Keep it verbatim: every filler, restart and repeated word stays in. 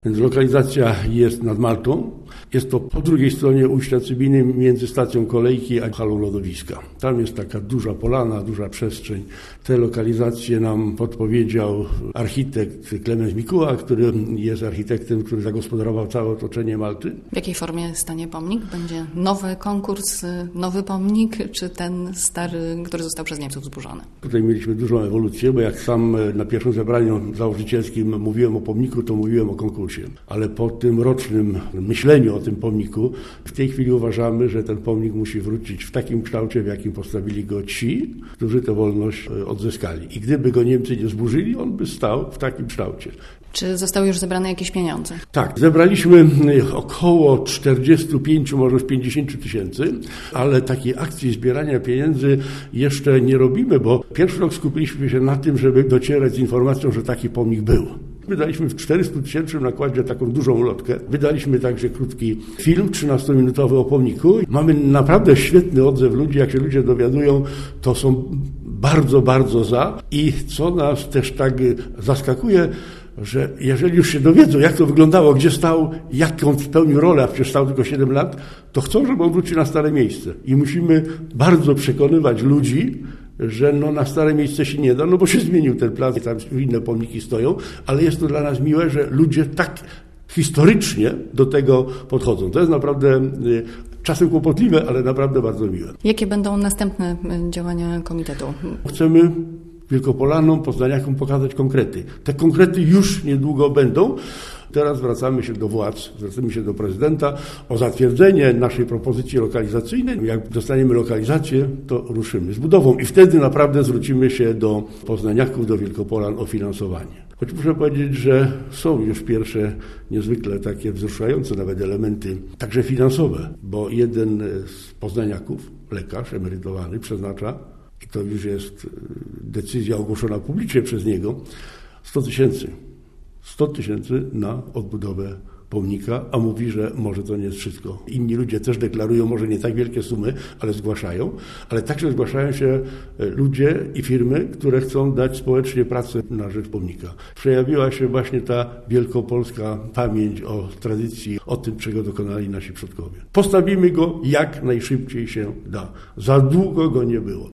Więc lokalizacja jest nad Maltą. Jest to po drugiej stronie ujścia Cybiny między stacją kolejki a halą lodowiska. Tam jest taka duża polana, duża przestrzeń. Te lokalizacje nam podpowiedział architekt Klemens Mikuła, który jest architektem, który zagospodarował całe otoczenie Malty. W jakiej formie stanie pomnik? Będzie nowy konkurs, nowy pomnik, czy ten stary, który został przez Niemców zburzony? Tutaj mieliśmy dużą ewolucję, bo jak sam na pierwszym zebraniu założycielskim mówiłem o pomniku, to mówiłem o konkursie. Ale po tym rocznym myśleniu o tym pomniku, w tej chwili uważamy, że ten pomnik musi wrócić w takim kształcie, w jakim postawili go ci, którzy tę wolność odzyskali. I gdyby go Niemcy nie zburzyli, on by stał w takim kształcie. Czy zostały już zebrane jakieś pieniądze? Tak, zebraliśmy około czterdzieści pięć, może pięćdziesiąt tysięcy, ale takiej akcji zbierania pieniędzy jeszcze nie robimy, bo pierwszy rok skupiliśmy się na tym, żeby docierać z informacją, że taki pomnik był. Wydaliśmy w czterystutysięcznym nakładzie taką dużą ulotkę. Wydaliśmy także krótki film trzynastominutowy o pomniku. Mamy naprawdę świetny odzew ludzi. Jak się ludzie dowiadują, to są bardzo, bardzo za. I co nas też tak zaskakuje, że jeżeli już się dowiedzą, jak to wyglądało, gdzie stał, jaką spełnił rolę, a przecież stał tylko siedem lat, to chcą, żeby on wrócił na stare miejsce. I musimy bardzo przekonywać ludzi, że no na stare miejsce się nie da, no bo się zmienił ten plan, tam inne pomniki stoją, ale jest to dla nas miłe, że ludzie tak historycznie do tego podchodzą. To jest naprawdę y, czasem kłopotliwe, ale naprawdę bardzo miłe. Jakie będą następne działania komitetu? Chcemy Wielkopolanom, poznaniakom pokazać konkrety. Te konkrety już niedługo będą. Teraz zwracamy się do władz, zwracamy się do prezydenta o zatwierdzenie naszej propozycji lokalizacyjnej. Jak dostaniemy lokalizację, to ruszymy z budową i wtedy naprawdę zwrócimy się do poznaniaków, do Wielkopolan o finansowanie. Choć muszę powiedzieć, że są już pierwsze niezwykle takie wzruszające nawet elementy, także finansowe, bo jeden z poznaniaków, lekarz emerytowany, przeznacza, i to już jest decyzja ogłoszona publicznie przez niego, sto tysięcy. sto tysięcy na odbudowę pomnika, a mówi, że może to nie jest wszystko. Inni ludzie też deklarują może nie tak wielkie sumy, ale zgłaszają, ale także zgłaszają się ludzie i firmy, które chcą dać społecznie pracę na rzecz pomnika. Przejawiła się właśnie ta wielkopolska pamięć o tradycji, o tym, czego dokonali nasi przodkowie. Postawimy go jak najszybciej się da. Za długo go nie było.